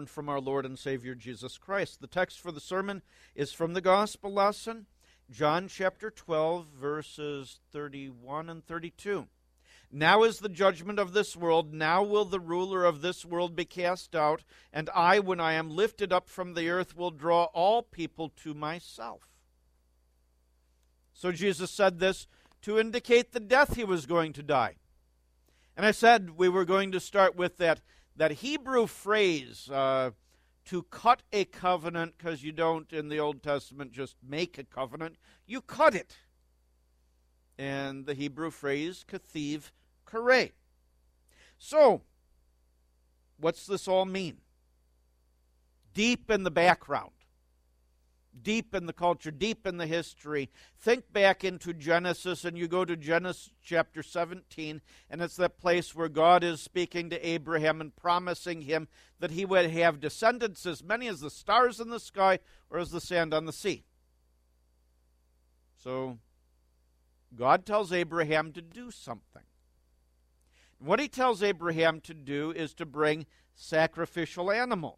learn from our Lord and Savior Jesus Christ. The text for the sermon is from the gospel lesson, John chapter 12, verses 31 and 32. Now is the judgment of this world. Now will the ruler of this world be cast out, and I, when I am lifted up from the earth, will draw all people to myself. So Jesus said this to indicate the death he was going to die. And I said we were going to start with that Hebrew phrase, to cut a covenant, because you don't in the Old Testament just make a covenant, you cut it. And the Hebrew phrase, kathiv kareh. So, what's this all mean? Deep in the background, deep in the culture, deep in the history. Think back into Genesis, and you go to Genesis chapter 17, and it's that place where God is speaking to Abraham and promising him that he would have descendants as many as the stars in the sky or as the sand on the sea. So, God tells Abraham to do something. And what he tells Abraham to do is to bring sacrificial animals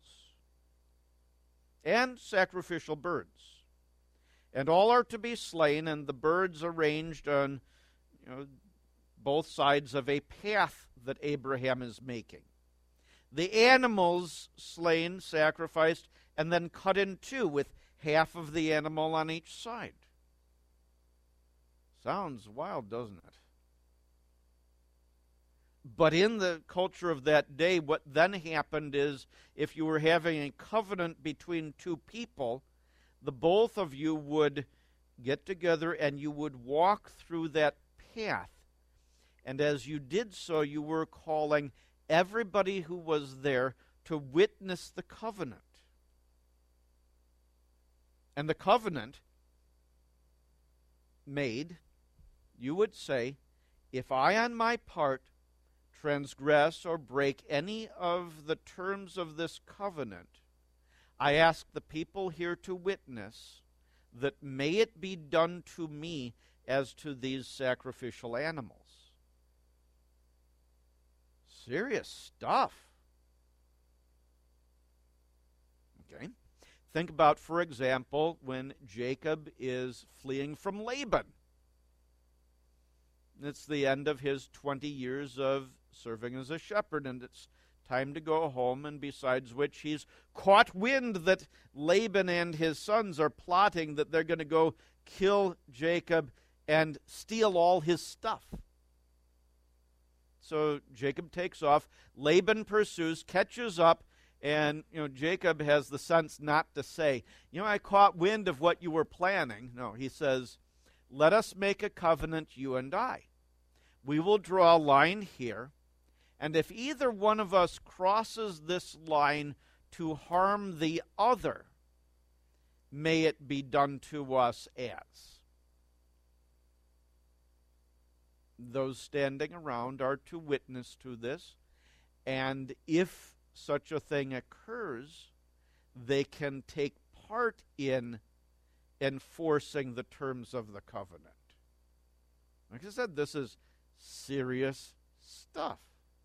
and sacrificial birds. And all are to be slain, and the birds arranged on both sides of a path that Abraham is making. The animals slain, sacrificed, and then cut in two with half of the animal on each side. Sounds wild, doesn't it? But in the culture of that day, what then happened is if you were having a covenant between two people, the both of you would get together and you would walk through that path. And as you did so, you were calling everybody who was there to witness the covenant. And the covenant made, you would say, if I on my part transgress or break any of the terms of this covenant, I ask the people here to witness that may it be done to me as to these sacrificial animals. Serious stuff. Okay. Think about, for example, when Jacob is fleeing from Laban. It's the end of his 20 years of serving as a shepherd, and it's time to go home, and besides which he's caught wind that Laban and his sons are plotting that they're going to go kill Jacob and steal all his stuff. So Jacob takes off, Laban pursues, catches up, and Jacob has the sense not to say, I caught wind of what you were planning. No, he says, let us make a covenant, you and I. We will draw a line here, and if either one of us crosses this line to harm the other, may it be done to us as. Those standing around are to witness to this, and if such a thing occurs, they can take part in enforcing the terms of the covenant. Like I said, this is serious stuff.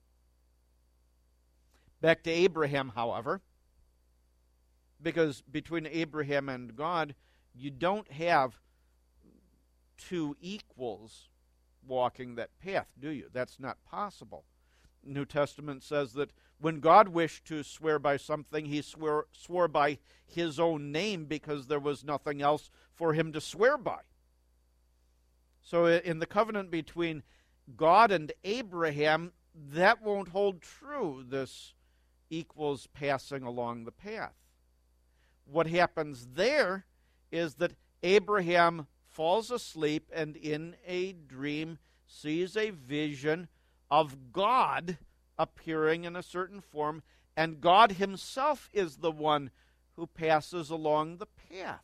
Back to Abraham, however, because between Abraham and God, you don't have two equals walking that path, do you? That's not possible. The New Testament says that when God wished to swear by something, he swore by his own name because there was nothing else for him to swear by. So in the covenant between God and Abraham, that won't hold true, this equals passing along the path. What happens there is that Abraham falls asleep and in a dream sees a vision of God appearing in a certain form, and God himself is the one who passes along the path.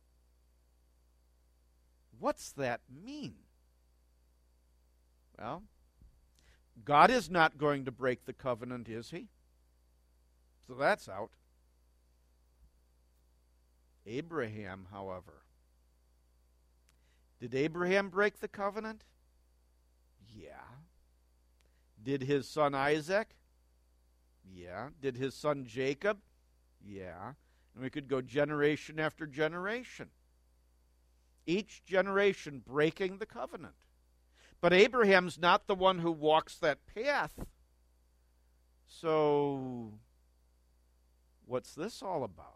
What's that mean? Well, God is not going to break the covenant, is he? So that's out. Abraham, however. Did Abraham break the covenant? Yeah. Did his son Isaac? Yeah. Did his son Jacob? Yeah. And we could go generation after generation. Each generation breaking the covenant. But Abraham's not the one who walks that path. So, what's this all about?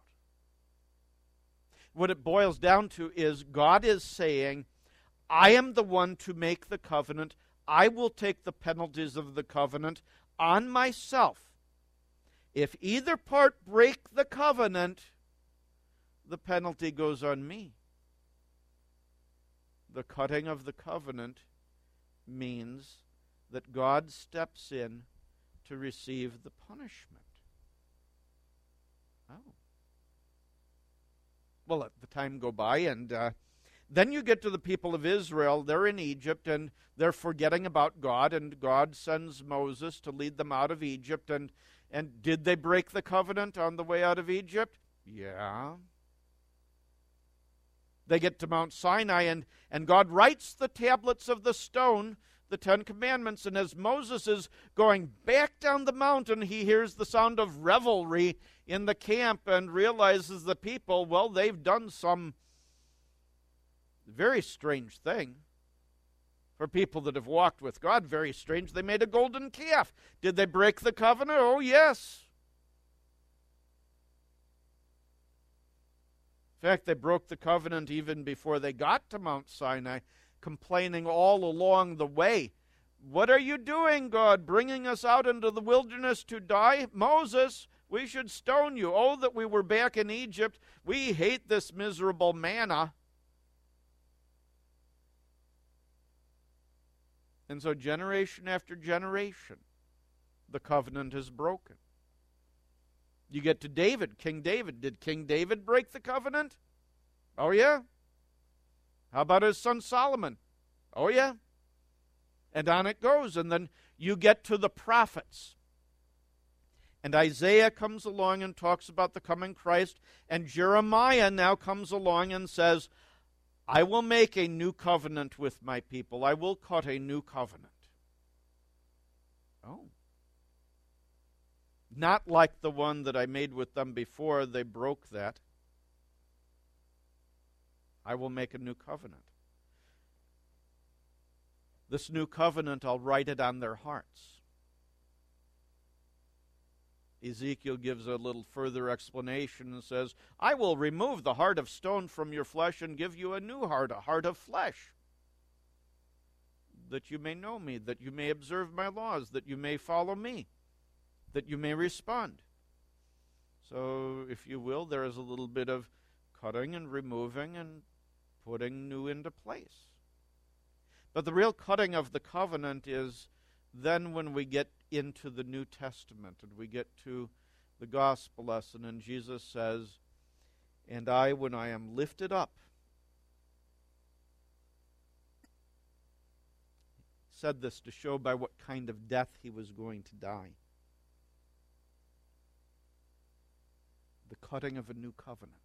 What it boils down to is God is saying, I am the one to make the covenant. I will take the penalties of the covenant on myself. If either part break the covenant, the penalty goes on me. The cutting of the covenant means that God steps in to receive the punishment. Oh. Well, let the time go by, and then you get to the people of Israel. They're in Egypt, and they're forgetting about God, and God sends Moses to lead them out of Egypt. And did they break the covenant on the way out of Egypt? Yeah. They get to Mount Sinai, and God writes the tablets of the stone, the Ten Commandments, and as Moses is going back down the mountain, he hears the sound of revelry in the camp and realizes the people, well, they've done some very strange thing. For people that have walked with God, very strange. They made a golden calf. Did they break the covenant? Oh, yes. In fact, they broke the covenant even before they got to Mount Sinai, complaining all along the way. What are you doing, God, bringing us out into the wilderness to die? Moses, we should stone you. Oh, that we were back in Egypt. We hate this miserable manna. And so generation after generation, the covenant is broken. You get to David, King David. Did King David break the covenant? Oh, yeah. How about his son Solomon? Oh, yeah. And on it goes. And then you get to the prophets. And Isaiah comes along and talks about the coming Christ. And Jeremiah now comes along and says, I will make a new covenant with my people. I will cut a new covenant. Oh. Not like the one that I made with them before they broke that. I will make a new covenant. This new covenant, I'll write it on their hearts. Ezekiel gives a little further explanation and says, I will remove the heart of stone from your flesh and give you a new heart, a heart of flesh, that you may know me, that you may observe my laws, that you may follow me, that you may respond. So, if you will, there is a little bit of cutting and removing and putting new into place. But the real cutting of the covenant is then when we get into the New Testament and we get to the gospel lesson, and Jesus says, and I, when I am lifted up, said this to show by what kind of death he was going to die. The cutting of a new covenant.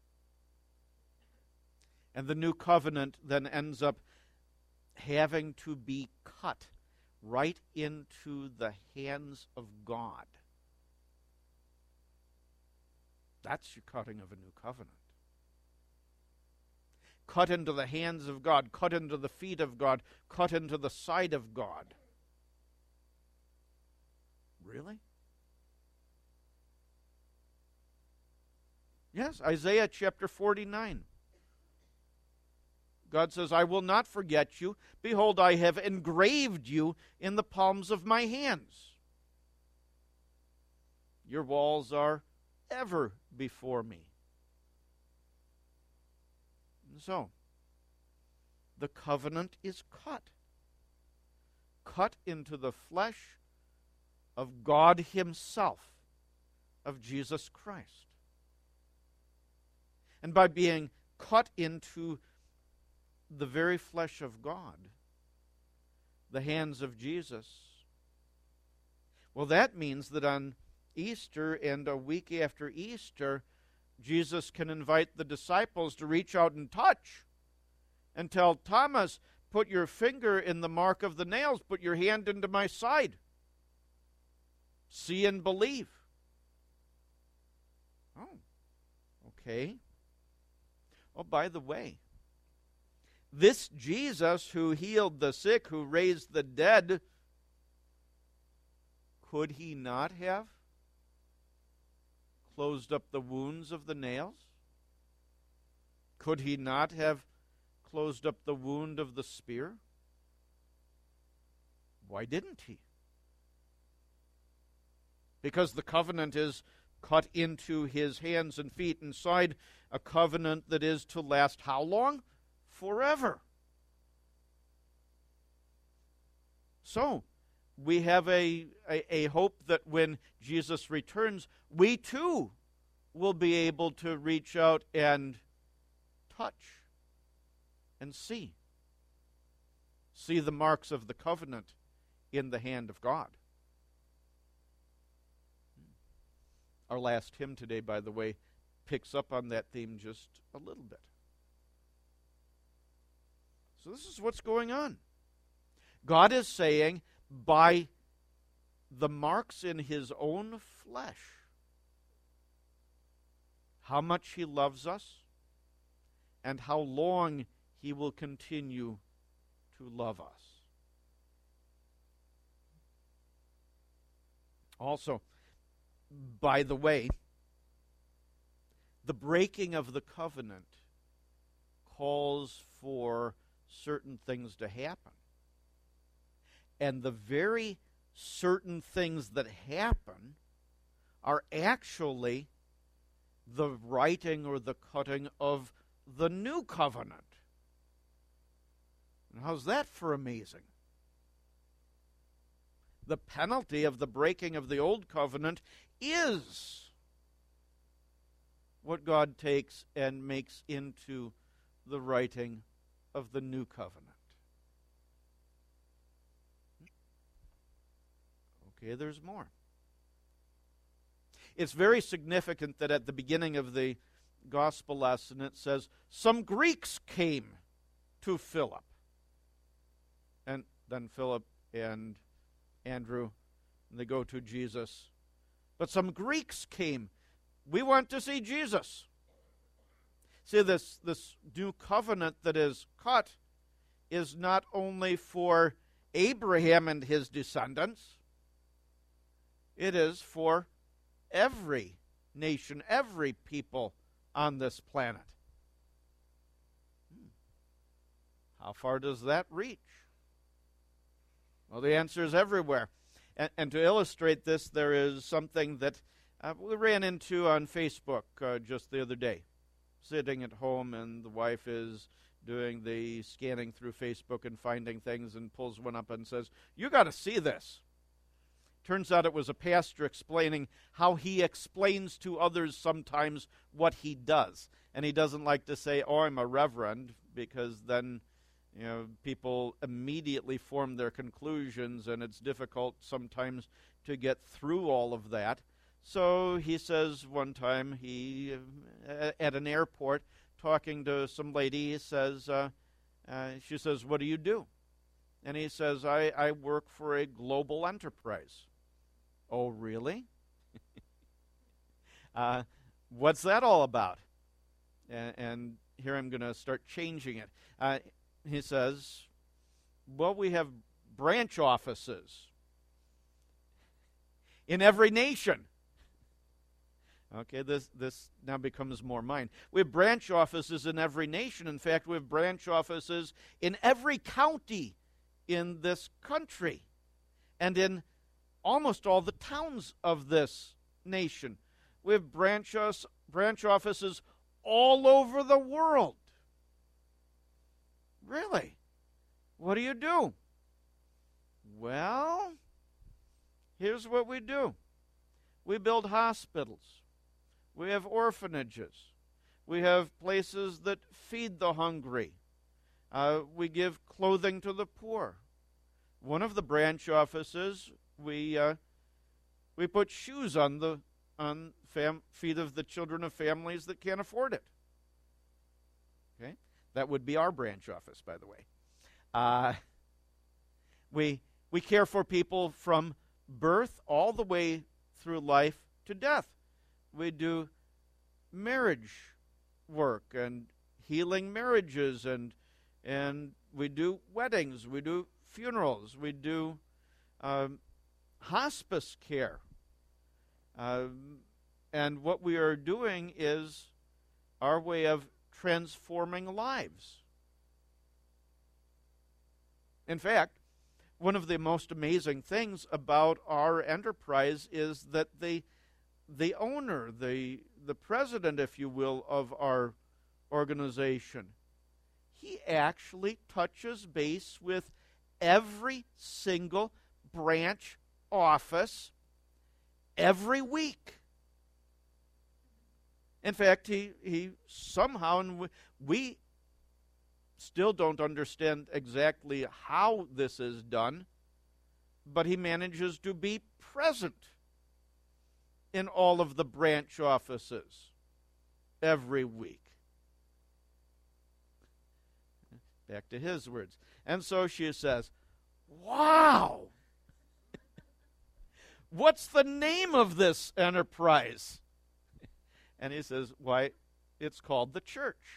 And the new covenant then ends up having to be cut right into the hands of God. That's your cutting of a new covenant. Cut into the hands of God, cut into the feet of God, cut into the side of God. Really? Yes, Isaiah chapter 49. God says, I will not forget you. Behold, I have engraved you in the palms of my hands. Your walls are ever before me. And so, the covenant is cut. Cut into the flesh of God himself, of Jesus Christ. And by being cut into the very flesh of God, the hands of Jesus, well, that means that on Easter and a week after Easter, Jesus can invite the disciples to reach out and touch and tell Thomas, put your finger in the mark of the nails, put your hand into my side. See and believe. Okay. Oh, by the way, this Jesus who healed the sick, who raised the dead, could he not have closed up the wounds of the nails? Could he not have closed up the wound of the spear? Why didn't he? Because the covenant is cut into his hands and feet inside a covenant that is to last how long? Forever. So, we have a hope that when Jesus returns, we too will be able to reach out and touch and see the marks of the covenant in the hand of God. Our last hymn today, by the way, picks up on that theme just a little bit. So this is what's going on. God is saying, by the marks in his own flesh, how much he loves us and how long he will continue to love us. Also, by the way, the breaking of the covenant calls for certain things to happen. And the very certain things that happen are actually the writing or the cutting of the new covenant. And how's that for amazing? The penalty of the breaking of the old covenant is what God takes and makes into the writing of the new covenant. Okay, there's more. It's very significant that at the beginning of the gospel lesson it says, some Greeks came to Philip. And then Philip and Andrew, and they go to Jesus. But some Greeks came. We want to see Jesus. See, this new covenant that is cut is not only for Abraham and his descendants, it is for every nation, every people on this planet. How far does that reach? Well, the answer is everywhere. And to illustrate this, there is something that we ran into on Facebook just the other day. Sitting at home, and the wife is doing the scanning through Facebook and finding things and pulls one up and says, "You got to see this." Turns out it was a pastor explaining how he explains to others sometimes what he does. And he doesn't like to say, "Oh, I'm a reverend," because then people immediately form their conclusions, and it's difficult sometimes to get through all of that. So he says one time he, at an airport, talking to some lady, he says, she says, "What do you do?" And he says, I work for a global enterprise. "Oh, really?" What's that all about? And here I'm going to start changing it. He says, "Well, we have branch offices in every nation." Okay, this now becomes more mine. We have branch offices in every nation. In fact, we have branch offices in every county in this country and in almost all the towns of this nation. We have branch offices all over the world. "Really? What do you do?" "Well, here's what we do. We build hospitals. We have orphanages. We have places that feed the hungry. We give clothing to the poor. One of the branch offices, we put shoes on the feet of the children of families that can't afford it." Okay, that would be our branch office, by the way. We care for people from birth all the way through life to death. We do marriage work and healing marriages, and we do weddings, we do funerals, we do hospice care. And what we are doing is our way of transforming lives. In fact, one of the most amazing things about our enterprise is that the owner, the president, if you will, of our organization, he actually touches base with every single branch office every week. In fact, he somehow, and we still don't understand exactly how this is done, but he manages to be present in all of the branch offices every week. Back to his words. And so she says, "Wow! What's the name of this enterprise?" And he says, "Why, it's called the church."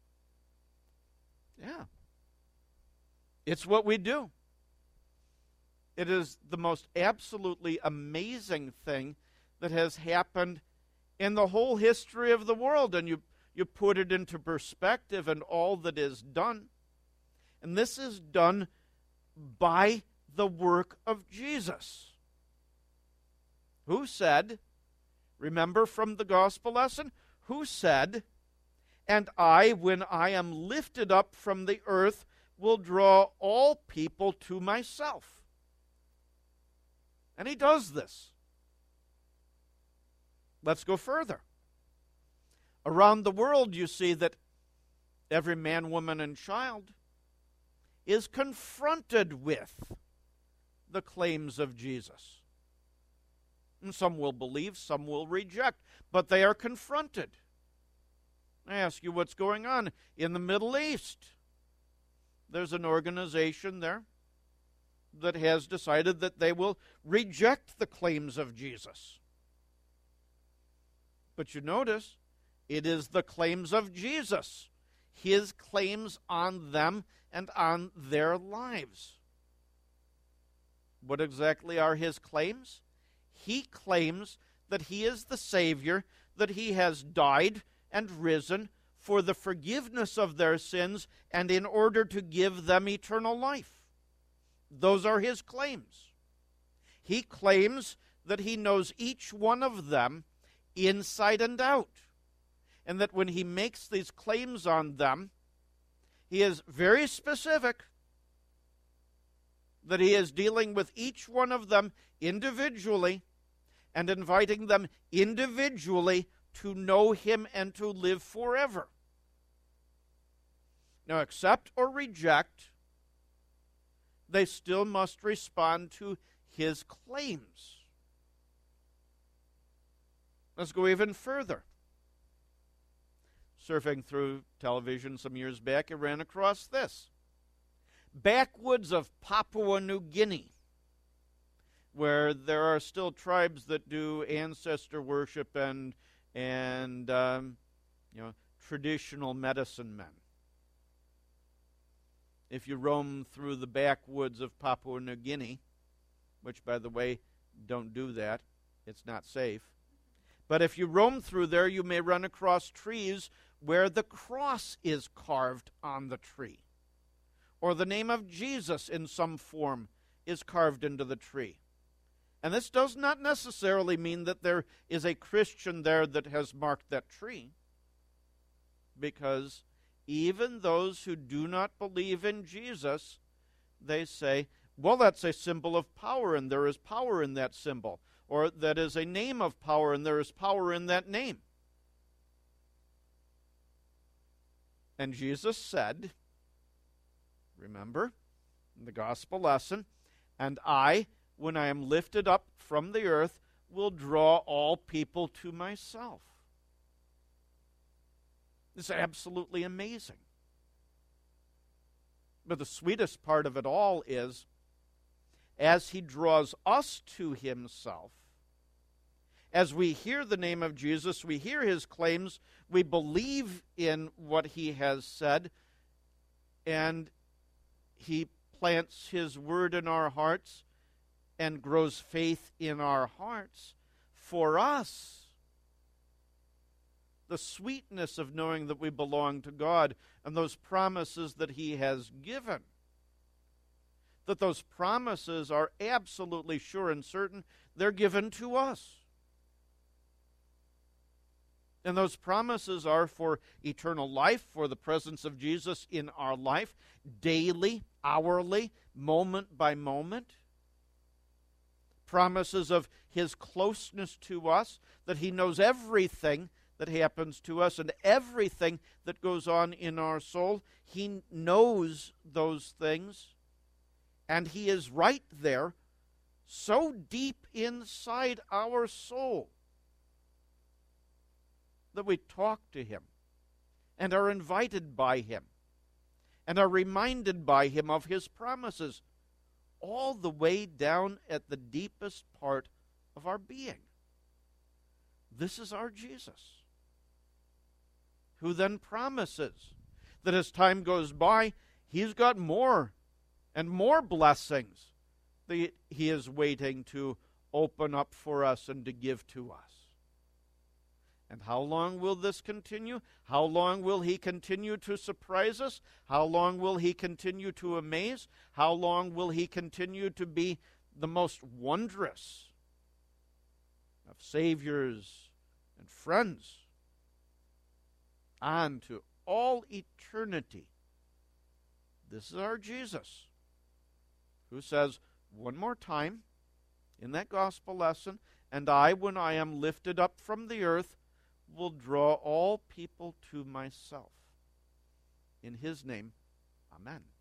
Yeah. It's what we do. It is the most absolutely amazing thing that has happened in the whole history of the world. And you put it into perspective and all that is done. And this is done by the work of Jesus, who said, remember from the gospel lesson, who said, "And I, when I am lifted up from the earth, will draw all people to myself." And he does this. Let's go further. Around the world, you see that every man, woman, and child is confronted with the claims of Jesus. And some will believe, some will reject, but they are confronted. I ask you, what's going on in the Middle East? There's an organization there that has decided that they will reject the claims of Jesus. But you notice, it is the claims of Jesus, his claims on them and on their lives. What exactly are his claims? He claims that he is the Savior, that he has died and risen for the forgiveness of their sins and in order to give them eternal life. Those are his claims. He claims that he knows each one of them inside and out, and that when he makes these claims on them, he is very specific, that he is dealing with each one of them individually and inviting them individually to know him and to live forever. Now, accept or reject, they still must respond to his claims. Let's go even further. Surfing through television some years back, I ran across this. Backwoods of Papua New Guinea, where there are still tribes that do ancestor worship and traditional medicine men. If you roam through the backwoods of Papua New Guinea, which, by the way, don't do that, it's not safe. But if you roam through there, you may run across trees where the cross is carved on the tree, or the name of Jesus in some form is carved into the tree. And this does not necessarily mean that there is a Christian there that has marked that tree, because even those who do not believe in Jesus, they say, well, that's a symbol of power, and there is power in that symbol. Or that is a name of power, and there is power in that name. And Jesus said, remember, in the gospel lesson, "And I, when I am lifted up from the earth, will draw all people to myself." It's absolutely amazing. But the sweetest part of it all is, as he draws us to himself, As we hear the name of Jesus, we hear his claims, we believe in what he has said, and he plants his word in our hearts and grows faith in our hearts. For us, the sweetness of knowing that we belong to God and those promises that he has given, that those promises are absolutely sure and certain, they're given to us. And those promises are for eternal life, for the presence of Jesus in our life, daily, hourly, moment by moment. Promises of his closeness to us, that he knows everything that happens to us and everything that goes on in our soul. He knows those things, and he is right there, so deep inside our soul, that we talk to him and are invited by him and are reminded by him of his promises, all the way down at the deepest part of our being. This is our Jesus, who then promises that as time goes by, he's got more and more blessings that he is waiting to open up for us and to give to us. And how long will this continue? How long will he continue to surprise us? How long will he continue to amaze? How long will he continue to be the most wondrous of saviors and friends? On to all eternity. This is our Jesus, who says one more time in that gospel lesson, "And I, when I am lifted up from the earth, will draw all people to myself." In his name, amen.